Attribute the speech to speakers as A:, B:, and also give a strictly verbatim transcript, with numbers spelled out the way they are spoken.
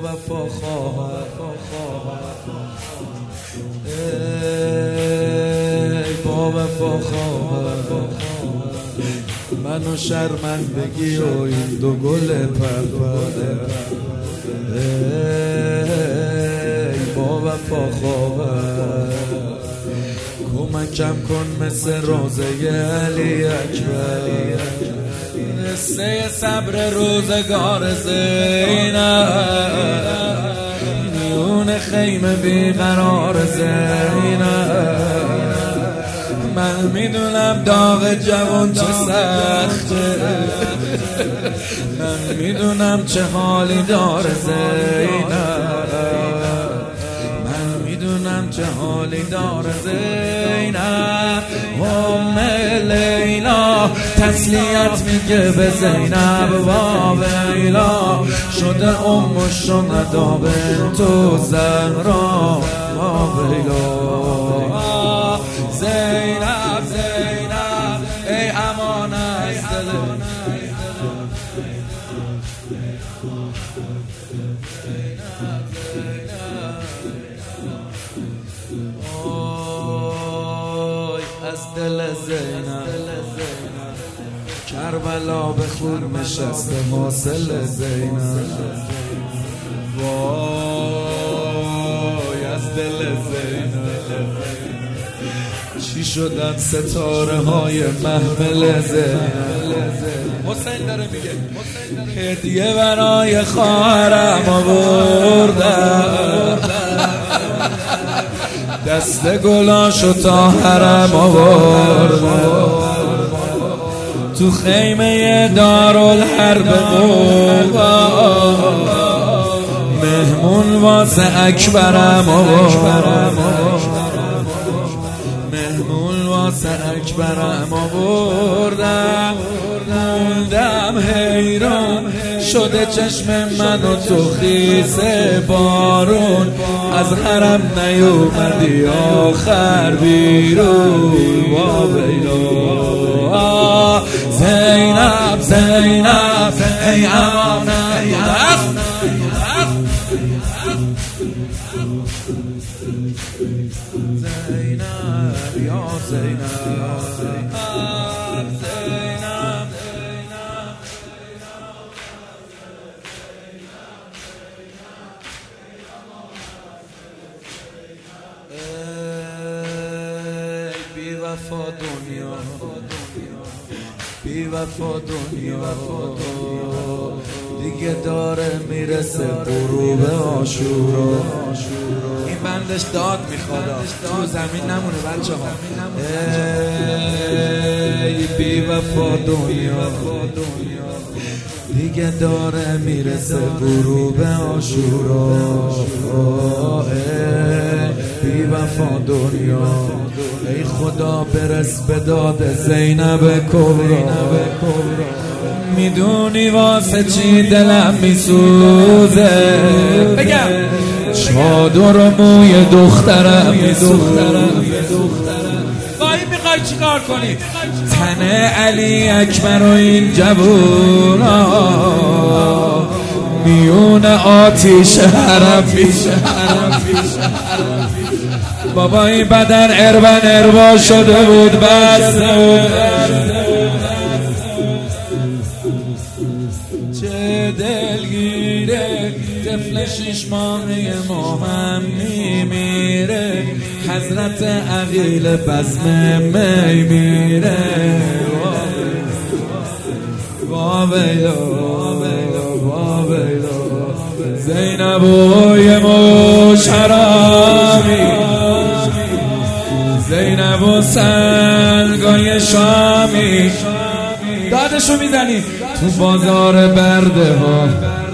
A: وفا خواهر ای با وفا خواهر منو شرمندگی و این دو گل پرپره ای با وفا خواهر کمکم کن مثل روزه علی اکبر قصه صبر روزگار زینب میون خیمه بیقرار زینب من میدونم داغ جوان چه سخته من میدونم چه حالی داره زینب من میدونم چه حالی داره زینب ام لیلا تسلیت میگه به زینب وا ویلا شده ام الشهدا بنت زهرا وا ویلا زینب زینب ای امان از دل آی از دل زینب کربلا به خون نشسته حاصل زینب وای از دل زینب چی شدن ستاره های محمل زینب حسین داره میگه هدیه برای خواهرم آوردم دست گلاشو تا حرم آوردم تو خیمه دارالحرب قوا مهمون واسه اکبرم آوردم مهمون واسه اکبرم آوردم موندم حیران شده چشم من و تو خیس بارون از حرم نیومدی آخر بیرون وا ویلا زینب زینب ای امان زینب یا زینب زینب ای بی وفا دنیا بی وفا دنیا دیگه داره میرسه غروب عاشورا این بندش داد میخواد تو زمین نمونه بچه ها ای بی وفا دنیا دیگه داره میرسه غروب عاشورا ای بی وفا دنیا ای خدا برس به داد زینب کبرا میدونی واسه چی دلم میسوزه بگم چادر و موی دخترم میسوزه وای میخوای چی کار کنی تن علی اکبر و این جوونا میون آتیش حرم میشه بابا این بدن اربن اربا شده بود بس چه دلگیره طفل شش ماهه ما هم میمیره حضرت عقیل بزم می میره وا ویلا وا ویلا زینب و یه مش حرامی زینب و سنگای شامی دادشو میزنی تو بازار برده ها